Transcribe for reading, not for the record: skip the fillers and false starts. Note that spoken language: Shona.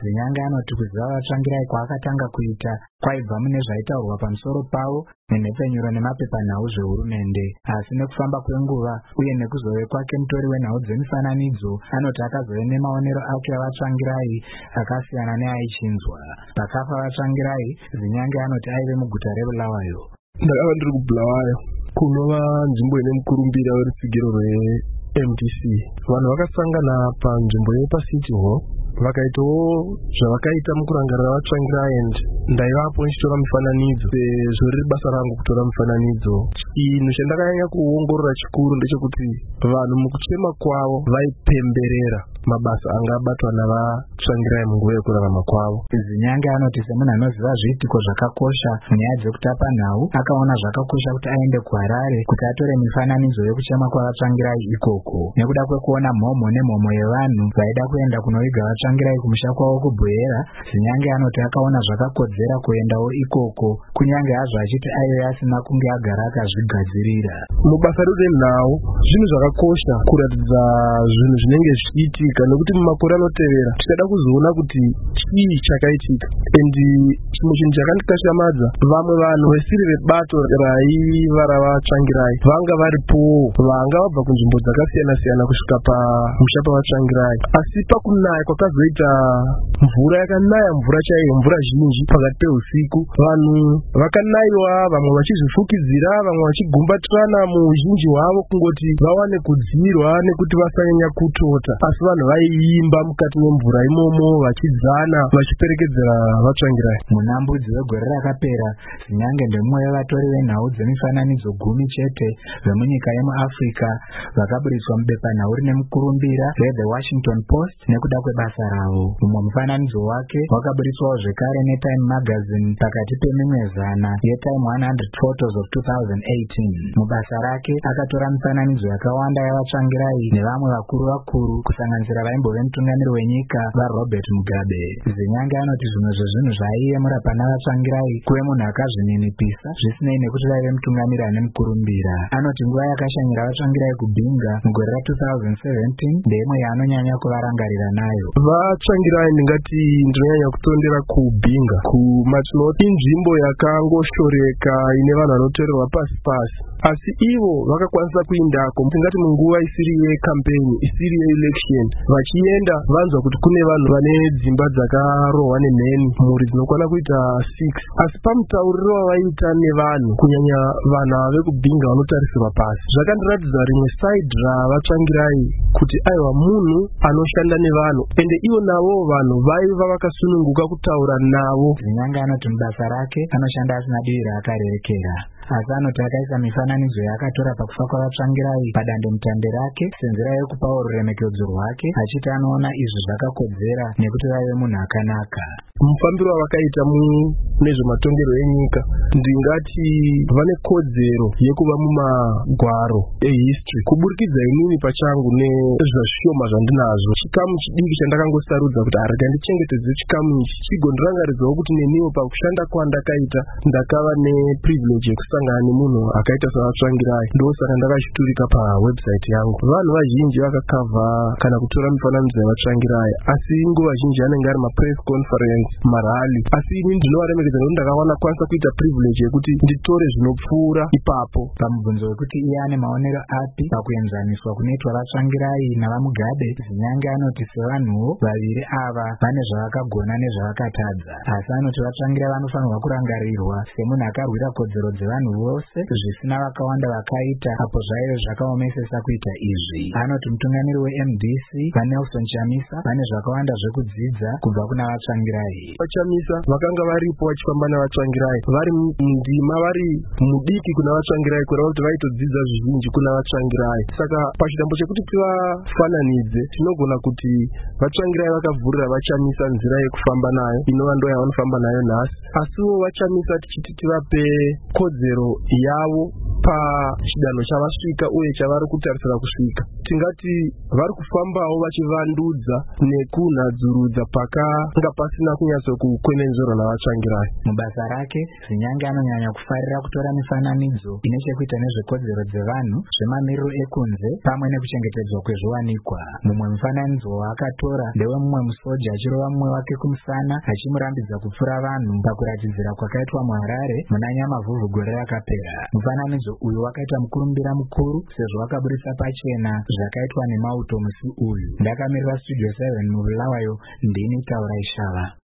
Zinyanga anoti kuziva vatsvangirai kwaakatanga kuita kwaibva mune zvaitaurwa pamusoro pavo nenhepfenyuro nemapepanhau zveHurumende, asi nekufamba kwenguva uye nekuzove kwake mutori wenhau dzemifananidzo, anoti akazove nemaonero ake avatsvangirai akasiyana neaichinzwa. Pakafa vatsvangirai, Zinyanga anoti aive muguta reBulawayo. Ndakava ndiri kuBulawayo, kunova nzvimbo ine mukurumbira werutsigiro rweMDC. Vanhu vakasangana panzvimbo yepaCity Hall vakaitawo zvavakaita mukurangarira vatsvangirai, and ndaivapo ndichitora mifananidzo sezvo riri basa rangu kutora mifananidzo. Chinhu chandakanyanya kuongorora chikuru ndechekuti vanhu mukuchema kwavo vaipemberera mabasa anga abatwa navatsvangirai munguva yekurarama kwavo. Zinyanga anoti semunhu anoziva zviitiko zvakakosha munyaya dzekutapa nhau, akaona zvakakosha kuti aende kuHarare kuti atore mifananidzo yekuchema kwavatsvangirai ikoko. Nekuda kwekuona mhomho nemhomho yevanhu vaida kuenda kunoviga vatsvangirai kumusha kwavo kubwera, Zinyanga anoti akaona zvakakodzera kuendawo ikoko, kunyange hazvo achiti aive asina kunge agara akazvigadzirira. Mubasa renhau zvinhu zvakakosha kuratidza zvinhu zvinenge zvichiitika, nekuti mumakore anotevera tichada kuzoona kuti chii chakaitika. Endi chimwe chinhu chakandikashamadza, vamwe vanhu vesiri vebato raiva ravatsvangirai vanga varipowo, vanga vabva kunzvimbo dzakasiyana-siyana kusvika pamusha pavatsvangirai, asi pakunaya kwakazoita mvura yakanaya, mvura chaiyo, mvura zhinji pakati peusiku, vanhu vakanaiwa, vamwe vachizvifukidzira, vamwe vachigumbatirana muuzhinji hwavo kungoti vawane kudzirwa nekuti vasanyanya kutota, asi vanhu vaiimba mukati memvura imomo vachidzana vachiperekedzera vatsvangirai. Muna Mbudzi wegore rakapera, Zinyanga ndemumwe wevatori venhau dzemifananidzo 10 chete vemunyika yemuAfrica vakaburiswa mubepanhau rine mukurumbira reThe Washington Post nekuda kwebasa ravo. Mumwe mufananidzo wake wakaburiswawo zvekare neTime Magazine pakati pemimwe zana yeTime 100 Photos of 2018. Mubasa rake akatora mifananidzo yakawanda yavatsvangirai nevamwe vakuru kusanganisira vaimbove mutungamiri wenyika vaRobert Mugabe. Zinyanga anoti zvimwe zvezvinhu zvaiemura pana vatsvangirai kuve munhu akazvininipisa zvisinei nekuti vaive mutungamiri ane mukurumbira. Anoti nguva yakashanyira vatsvangirai kubhinga mugore ra2017 ndeimwe yaanonyanya kuvarangarira nayo. Vatsvangirai ndingati ndinonyanya kutondera kubhinga kumatinoti inzvimbo yakangoshoreka ine vanhu vanotorerwa pasi, asi ivo vakakwanisa kuindako tingati munguva isiri yekampeni, isiri yeelection, vachienda vanzwa kuti kune vanhu vane dzimba dzakarohwa nemheni, mhuri dzinokwana kuita 6, asi pamutauriro wavaita nevanhu, kunyanya vanhu vekubhinga vanotarisirwa pasi, zvakandiratidza rimwe saidi ravatsvangirai kuti aiwa munhu anoshanda nevanhu, ende ivo navo vanhu vaiva vakasununguka kutaura navo. Zinyanga anoti mubasa rake anoshanda asina divi raakarerekera, asi anoti akaisa mifananidzo yaakatora pakufa kwavatsvangirai padandemutande rake senzira yekupawo ruremekedzo rwake, achiti anoona izvi zvakakodzera nekuti vaive munhu akanaka. Mufambiro wavakaita nezvematongerwo enyika, ndingati vane kodzero yekuva mumagwaro ehistory, kuburikidza inini pachangu nezvashoma zvandinazvo. Chikamu chidiki chandakangosarudza kuti arega ndichengetedze chikamu ichi chigondirangaridzawo kuti neniwo pakushanda kwandakaita ndakava neprivilege yekusangana nemunhu akaita savatsvangirai, ndosaka ndakachiturika pawebsite yangu. Vanhu vazhinji vakakavha kana kutora mifananidzo yavatsvangirai, asi nguva zhinji anenge ari mapress conference, marali, asi ini ndinovaremekedza nekuti ndakawana kwanisa kuita privilege yekuti nditore zvinopfuura ipapo. Pamubvunzo wekuti iye ane maonero api pakuenzaniswa kunoitwa vatsvangirai navamugabe, Zinyanga anoti sevanhuwo vaviri ava vane zvavakagona nezvavakatadza, asi anoti vatsvangirai vanofanirwa kurangarirwa semunhu akarwira kodzero dzevanhu vose zvisina vakawanda vakaita apo zvaive zvakaomesesa kuita izvi. Anoti mutungamiri weMDC vaNelson Chamisa vane zvakawanda zvekudzidza kubva kuna vatsvangirai. Chamisa vakanga varipo vachifamba navatsvangirai vari mundima, vari mudiki kuna vatsvangirai kureva kuti vaitodzidza zvizhinji kuna vatsvangirai. Saka pachitambo chekuti tivafananidze tinogona kuti vatsvangirai vakavhurira vaChamisa nzira yekufamba nayo inova ndo yavanofamba nayo nhasi, asiwo vaChamisa tichiti tivape kodzero yavo pachidanho chavasvika uye chavari kutarisira kusvika. Tingati vari kufambawo vachivandudza nekunhadzurudza pakanga pasina kunyatsokukwenenzverwa navatsvangirai. Mubasa rake Zinyange anonyanya kufarira kutora mifananidzo ine chekuita nezvekodzero dzevanhu, zvemamiriro ekunze pamwe nekuchengetedzwa kwezviwanikwa. Mumwe mufananidzo waakatora ndewe mumwe musoja achirova mumwe wake kumusana achimurambidza kupfura vanhu pakuratidzira kwakaitwa muHarare muna Nyamavhuvhu gore rakapera. Mufananidzo uyu wakaita mukurumbira mukuru sezvo wakaburitsa pachena zvakaitwa nemauto musi uyu. Ndakamirira Studio 7 muBulawayo, ndini Taurai Shava.